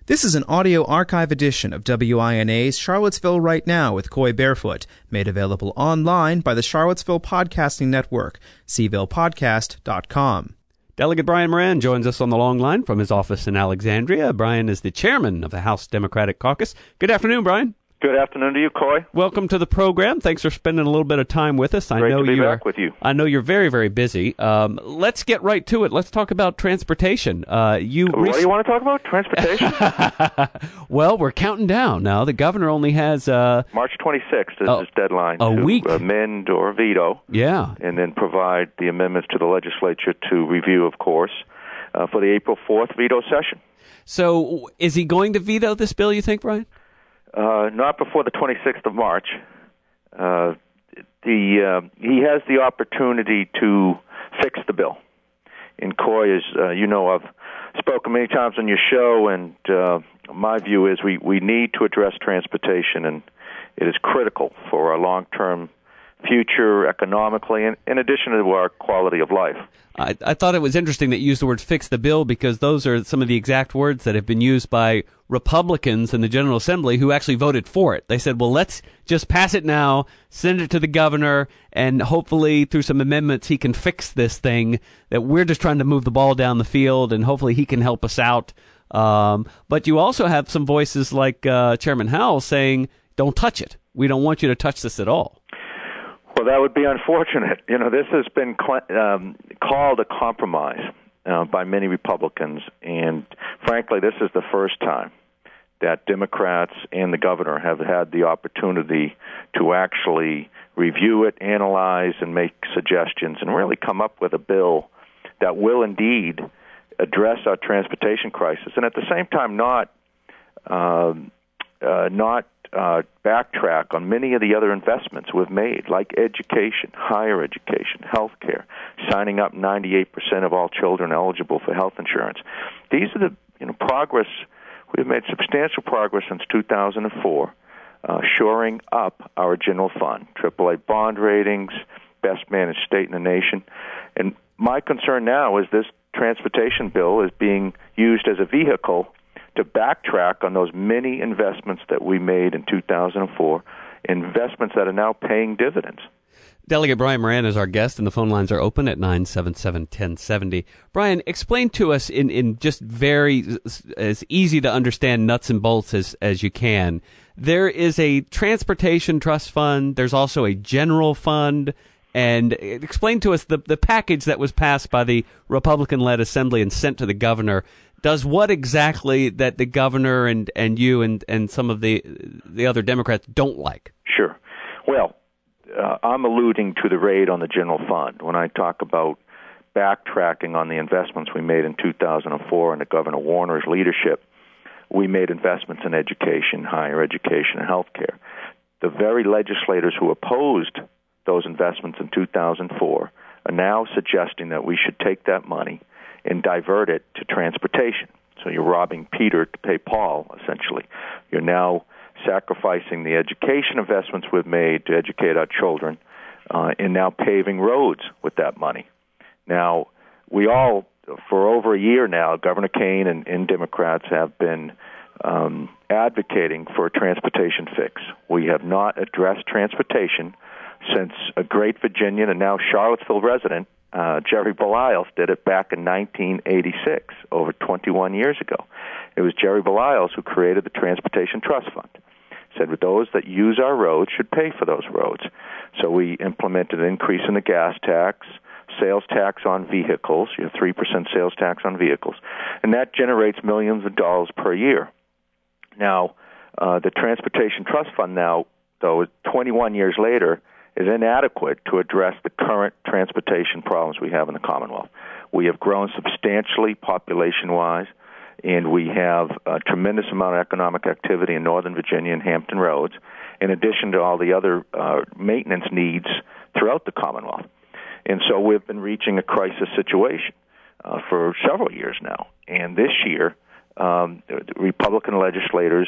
This is an audio archive edition of WINA's Charlottesville Right Now with Coy Barefoot, made available online by the Charlottesville Podcasting Network, cvillepodcast.com. Delegate Brian Moran joins us on the long line from his office in Alexandria. Brian is the chairman of the House Democratic Caucus. Good afternoon, Brian. Good afternoon to you, Coy. Welcome to the program. Thanks for spending a little bit of time with us. Great to be back with you. I know you're very, very busy. Let's get right to it. Let's talk about transportation. What do you want to talk about? Transportation? Well, we're counting down now. The governor only has March 26th is his deadline to week. Amend or veto. Yeah. And then provide the amendments to the legislature to review, of course, for the April 4th veto session. So is he going to veto this bill, you think, Brian? Not before the 26th of March. He has the opportunity to fix the bill. And Coy, as you know, I've spoken many times on your show, and my view is we need to address transportation, and it is critical for our long-term future economically, and in addition to our quality of life. I thought it was interesting that you used the word fix the bill, because those are some of the exact words that have been used by Republicans in the General Assembly who actually voted for it. They said, well, let's just pass it now, send it to the governor, and hopefully through some amendments he can fix this thing, that we're just trying to move the ball down the field, and hopefully he can help us out. But you also have some voices like Chairman Howell saying, don't touch it. We don't want you to touch this at all. Well, that would be unfortunate. You know, this has been called a compromise by many Republicans, and frankly, this is the first time that Democrats and the governor have had the opportunity to actually review it, analyze, and make suggestions, and really come up with a bill that will indeed address our transportation crisis, and at the same time not backtrack on many of the other investments we've made, like education, higher education, health care, signing up 98% of all children eligible for health insurance. These are the progress. We've made substantial progress since 2004, shoring up our general fund, AAA bond ratings, best managed state in the nation. And my concern now is this transportation bill is being used as a vehicle to backtrack on those many investments that we made in 2004, investments that are now paying dividends. Delegate Brian Moran is our guest, and the phone lines are open at 977-1070. Brian, explain to us in just very as easy to understand nuts and bolts as you can. There is a transportation trust fund. There's also a general fund. And explain to us the package that was passed by the Republican-led Assembly and sent to the governor. Does what exactly that the governor and you and some of the other Democrats don't like? Sure. Well, I'm alluding to the raid on the general fund. When I talk about backtracking on the investments we made in 2004 under Governor Warner's leadership, we made investments in education, higher education, and health care. The very legislators who opposed those investments in 2004 are now suggesting that we should take that money and divert it to transportation. So you're robbing Peter to pay Paul, essentially. You're now sacrificing the education investments we've made to educate our children and now paving roads with that money. Now, we all, for over a year now, Governor Kane and Democrats have been advocating for a transportation fix. We have not addressed transportation since a great Virginian and now Charlottesville resident, Jerry Baliles, did it back in 1986, over 21 years ago. It was Jerry Baliles who created the Transportation Trust Fund. Said those that use our roads should pay for those roads. So we implemented an increase in the gas tax, sales tax on vehicles, 3% sales tax on vehicles, and that generates millions of dollars per year. Now, the Transportation Trust Fund now, though, 21 years later, is inadequate to address the current transportation problems we have in the Commonwealth. We have grown substantially population-wise, and we have a tremendous amount of economic activity in Northern Virginia and Hampton Roads, in addition to all the other maintenance needs throughout the Commonwealth. And so we've been reaching a crisis situation for several years now. And this year, the Republican legislators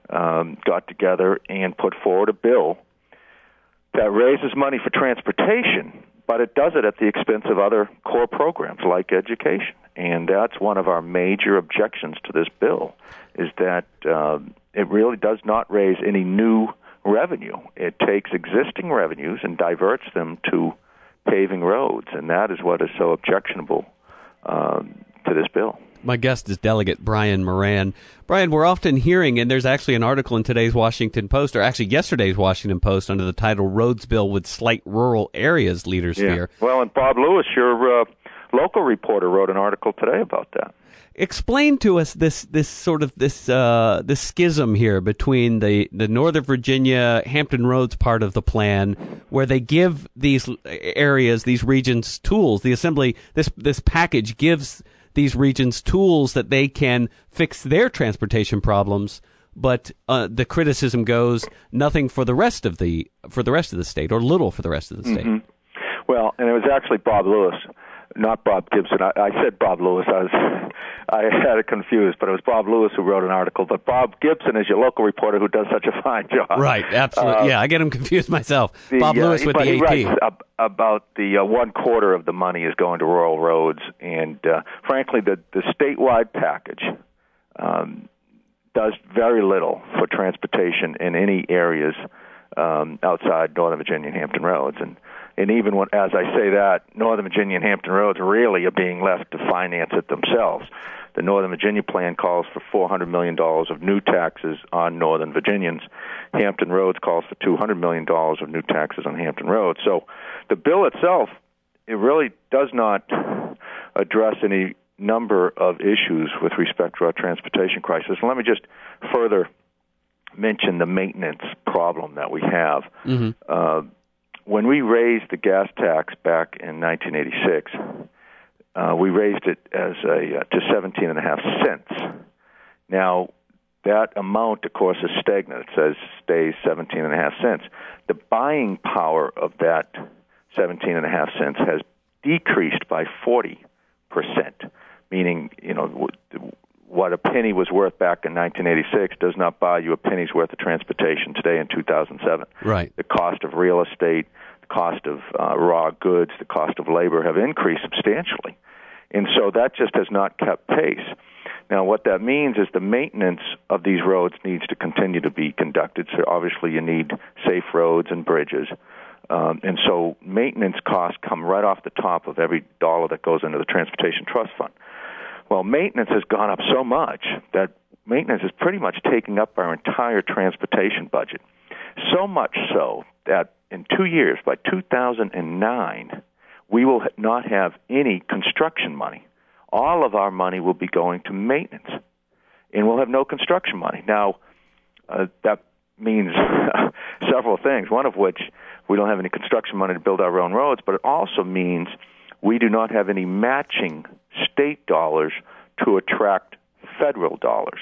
got together and put forward a bill that raises money for transportation, but it does it at the expense of other core programs like education. and that's one of our major objections to this bill, is that it really does not raise any new revenue. It takes existing revenues and diverts them to paving roads, and that is what is so objectionable to this bill. My guest is Delegate Brian Moran. Brian, we're often hearing, and there's actually an article in today's Washington Post, or actually yesterday's Washington Post, under the title "Roads Bill Would Slight Rural Areas," Leaders Fear. Well, and Bob Lewis, your local reporter, wrote an article today about that. Explain to us this schism here between the Northern Virginia Hampton Roads part of the plan, where they give these areas, these regions, tools. The Assembly, this package gives these regions tools that they can fix their transportation problems, but the criticism goes nothing for the rest of the state, or little for the rest of the state. Mm-hmm. Well, and it was actually Bob Lewis, not Bob Gibson. I said Bob Lewis. I had it confused, but it was Bob Lewis who wrote an article. But Bob Gibson is your local reporter who does such a fine job. Right, absolutely. I get him confused myself. Bob Lewis with the AP. He writes about the 1/4 of the money is going to rural roads, and frankly, the statewide package does very little for transportation in any areas outside Northern Virginia and Hampton Roads. And even when, as I say that, Northern Virginia and Hampton Roads really are being left to finance it themselves. The Northern Virginia plan calls for $400 million of new taxes on Northern Virginians. Hampton Roads calls for $200 million of new taxes on Hampton Roads. So the bill itself, it really does not address any number of issues with respect to our transportation crisis. And let me just further mention the maintenance problem that we have. Mm-hmm. When we raised the gas tax back in 1986, we raised it to 17.5 cents. Now, that amount, of course, is stagnant. It stays 17.5 cents. The buying power of that 17.5 cents has decreased by 40%, meaning, what a penny was worth back in 1986 does not buy you a penny's worth of transportation today in 2007. Right. The cost of real estate, the cost of raw goods, the cost of labor have increased substantially. And so that just has not kept pace. Now, what that means is the maintenance of these roads needs to continue to be conducted. So obviously you need safe roads and bridges. And so maintenance costs come right off the top of every dollar that goes into the Transportation Trust Fund. Well, maintenance has gone up so much that maintenance is pretty much taking up our entire transportation budget. So much so that in 2 years, by 2009, we will not have any construction money. All of our money will be going to maintenance, and we'll have no construction money. Now, that means several things, one of which we don't have any construction money to build our own roads, but it also means we do not have any matching state dollars to attract federal dollars.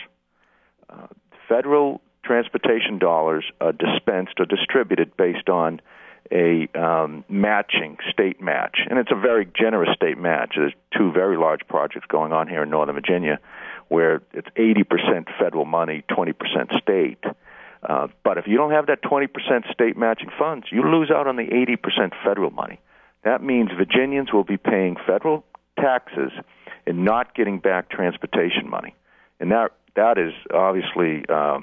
Federal transportation dollars are dispensed or distributed based on a matching state match, and it's a very generous state match. There's two very large projects going on here in Northern Virginia where it's 80% federal money, 20% state. But if you don't have that 20% state matching funds, you lose out on the 80% federal money. That means Virginians will be paying federal taxes and not getting back transportation money. And that is obviously a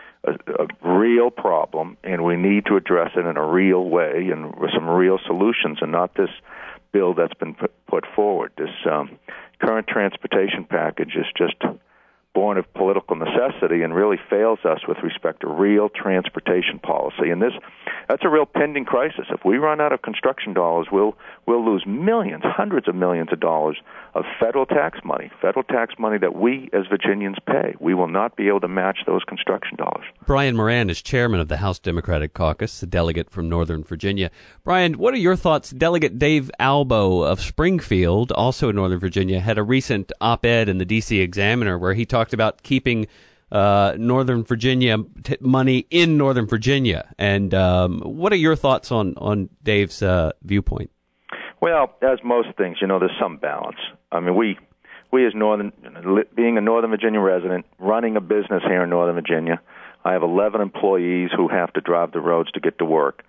real problem, and we need to address it in a real way and with some real solutions, and not this bill that's been put forward. This current transportation package is just born of political necessity and really fails us with respect to real transportation policy. And that's a real pending crisis. If we run out of construction dollars, we'll lose millions, hundreds of millions of dollars of federal tax money that we as Virginians pay. We will not be able to match those construction dollars. Brian Moran is chairman of the House Democratic Caucus, a delegate from Northern Virginia. Brian, what are your thoughts? Delegate Dave Albo of Springfield, also in Northern Virginia, had a recent op-ed in the D.C. Examiner where he talked about keeping Northern Virginia money in Northern Virginia. And what are your thoughts on Dave's viewpoint? Well, as most things, there's some balance. I mean, we as being a Northern Virginia resident, running a business here in Northern Virginia, I have 11 employees who have to drive the roads to get to work.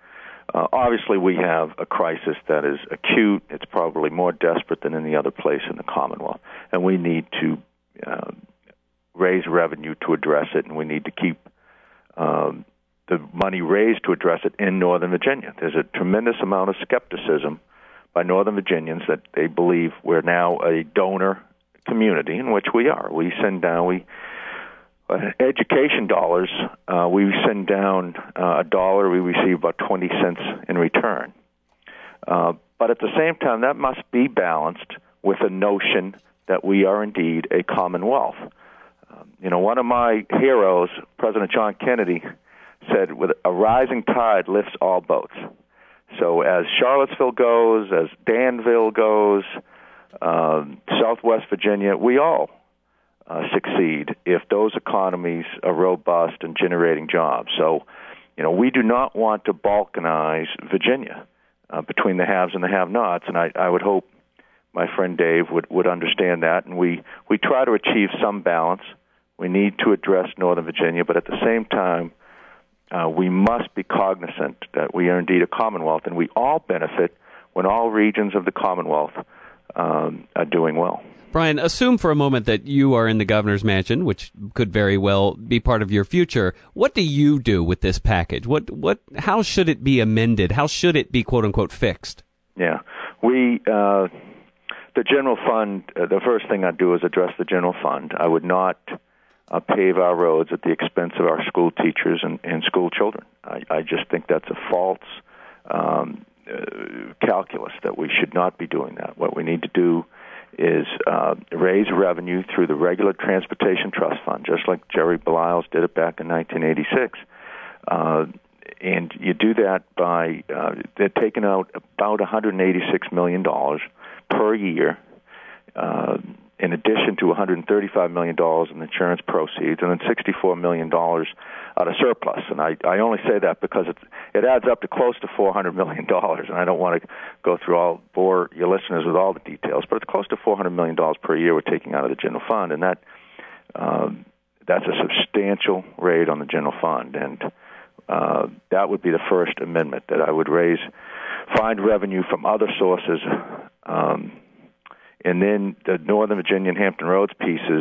Obviously, we have a crisis that is acute. It's probably more desperate than any other place in the Commonwealth, and we need to raise revenue to address it, and we need to keep the money raised to address it in Northern Virginia. There's a tremendous amount of skepticism by Northern Virginians that they believe we're now a donor community, in which we are. We send down education dollars. We send down $1. We receive about 20 cents in return. But at the same time, that must be balanced with a notion that we are indeed a commonwealth. One of my heroes, President John Kennedy, said, "With a rising tide lifts all boats." So as Charlottesville goes, as Danville goes, Southwest Virginia, we all succeed if those economies are robust and generating jobs. So, we do not want to balkanize Virginia between the haves and the have-nots, and I would hope my friend Dave would understand that. And we try to achieve some balance. We need to address Northern Virginia, but at the same time, we must be cognizant that we are indeed a Commonwealth, and we all benefit when all regions of the Commonwealth are doing well. Brian, assume for a moment that you are in the governor's mansion, which could very well be part of your future. What do you do with this package? How should it be amended? How should it be, quote unquote, fixed? Yeah, the general fund. The first thing I'd do is address the general fund. I would not pave our roads at the expense of our school teachers and school children. I just think that's a false calculus, that we should not be doing that. What we need to do is raise revenue through the regular Transportation Trust Fund, just like Jerry Beliles did it back in 1986. And you do that by they're taking out about $186 million per year, in addition to $135 million in insurance proceeds, and then $64 million out of surplus. And I only say that because it adds up to close to $400 million, and I don't want to go through bore your listeners with all the details, but it's close to $400 million per year we're taking out of the general fund, and that's a substantial raid on the general fund, and that would be the First Amendment, that I would find revenue from other sources. And then the Northern Virginia and Hampton Roads pieces,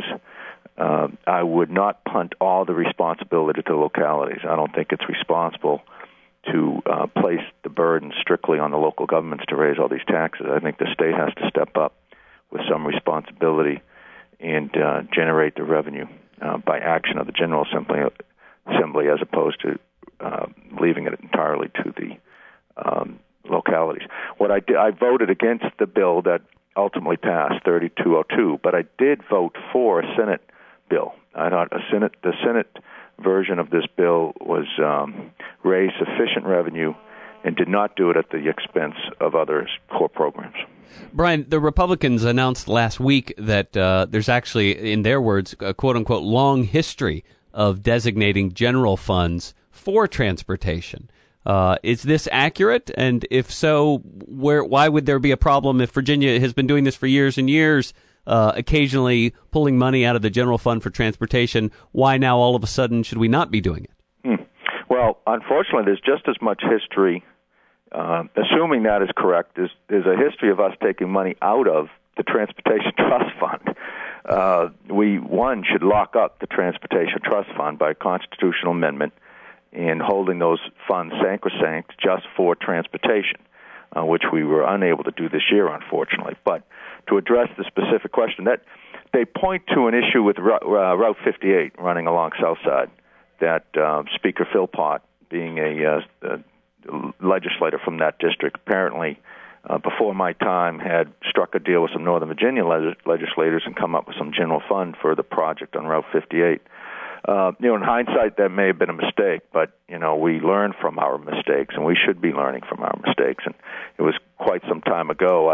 I would not punt all the responsibility to localities. I don't think it's responsible to place the burden strictly on the local governments to raise all these taxes. I think the state has to step up with some responsibility and generate the revenue by action of the General Assembly as opposed to leaving it entirely to the localities. What I did, I voted against the bill that ultimately passed, 3202, but I did vote for a Senate bill. I thought the Senate version of this bill was raised sufficient revenue and did not do it at the expense of other core programs. Brian, the Republicans announced last week that there's actually, in their words, a quote-unquote long history of designating general funds for transportation. Is this accurate? And if so, why would there be a problem if Virginia has been doing this for years and years, occasionally pulling money out of the general fund for transportation? Why now all of a sudden should we not be doing it? Well, unfortunately, there's just as much history, assuming that is correct, there's a history of us taking money out of the Transportation Trust Fund. We should lock up the Transportation Trust Fund by constitutional amendment and holding those funds sacrosanct just for transportation, which we were unable to do this year, unfortunately. But to address the specific question, that they point to an issue with Route 58 running along South Side, that Speaker Philpott, being a legislator from that district, apparently before my time had struck a deal with some Northern Virginia legislators and come up with some general fund for the project on Route 58. In hindsight, that may have been a mistake, but, we learn from our mistakes, and we should be learning from our mistakes. And it was quite some time ago.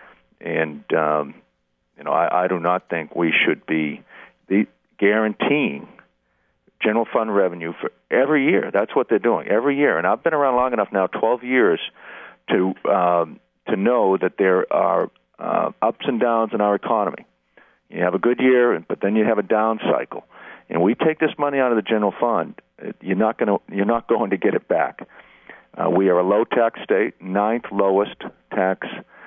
I do not think we should be guaranteeing general fund revenue for every year. That's what they're doing every year. And I've been around long enough now, 12 years, to know that there are ups and downs in our economy. You have a good year, but then you have a down cycle. And we take this money out of the general fund, you're not going to get it back. We are a low-tax state, 9th lowest tax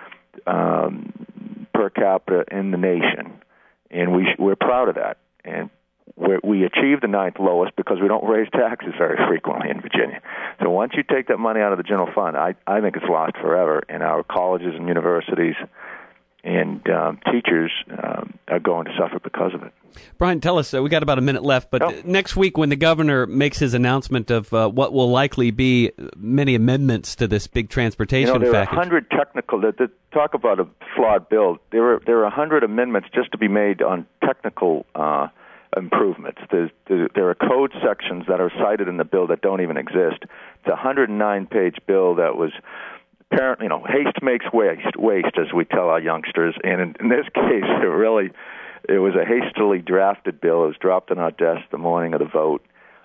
per capita in the nation, and we're proud of that. And we achieve the 9th lowest because we don't raise taxes very frequently in Virginia. So once you take that money out of the general fund, I think it's lost forever, and our colleges and universities and teachers are going to suffer because of it. Brian, tell us, we got about a minute left, but next week when the governor makes his announcement of what will likely be many amendments to this big transportation there package. There are 100 technical, talk about a flawed bill, there are 100 amendments just to be made on technical improvements. There are code sections that are cited in the bill that don't even exist. It's a 109-page bill that was apparently, haste makes waste, as we tell our youngsters. And in this case, it was a hastily drafted bill. It was dropped on our desk the morning of the vote.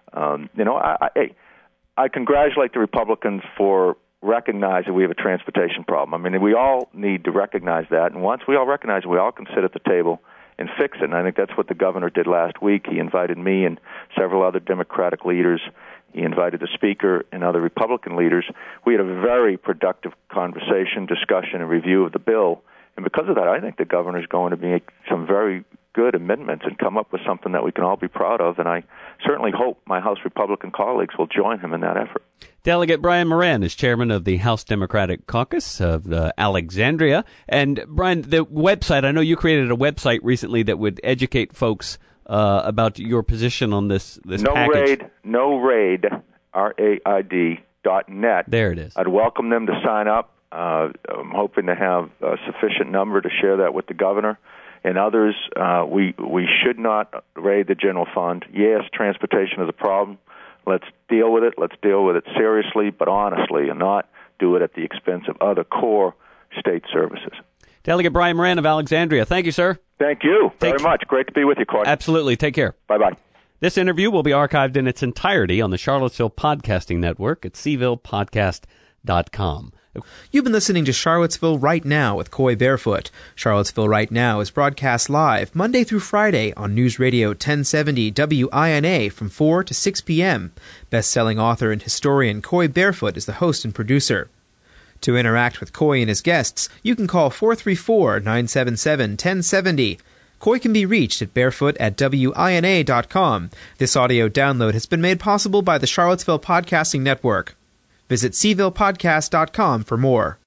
I congratulate the Republicans for recognizing we have a transportation problem. I mean, we all need to recognize that. And once we all recognize it, we all can sit at the table and fix it. And I think that's what the governor did last week. He invited me and several other Democratic leaders. He invited the Speaker and other Republican leaders. We had a very productive conversation, discussion, and review of the bill. And because of that, I think the governor is going to make some very good amendments and come up with something that we can all be proud of. And I certainly hope my House Republican colleagues will join him in that effort. Delegate Brian Moran is chairman of the House Democratic Caucus of Alexandria. And Brian, the website, I know you created a website recently that would educate folks about your position on this package. No raid, RAID.net. There it is. I'd welcome them to sign up. I'm hoping to have a sufficient number to share that with the governor and others. We should not raid the general fund. Yes, transportation is a problem. Let's deal with it. Let's deal with it seriously but honestly, and not do it at the expense of other core state services. Delegate Brian Moran of Alexandria. Thank you, sir. Thank you very much. Great to be with you, Court. Absolutely. Take care. Bye-bye. This interview will be archived in its entirety on the Charlottesville Podcasting Network at cvillepodcast.com. You've been listening to Charlottesville Right Now with Coy Barefoot. Charlottesville Right Now is broadcast live Monday through Friday on News Radio 1070 WINA from 4 to 6 p.m. Best-selling author and historian Coy Barefoot is the host and producer. To interact with Coy and his guests, you can call 434-977-1070. Coy can be reached at barefoot@wina.com. This audio download has been made possible by the Charlottesville Podcasting Network. Visit cvillepodcast.com for more.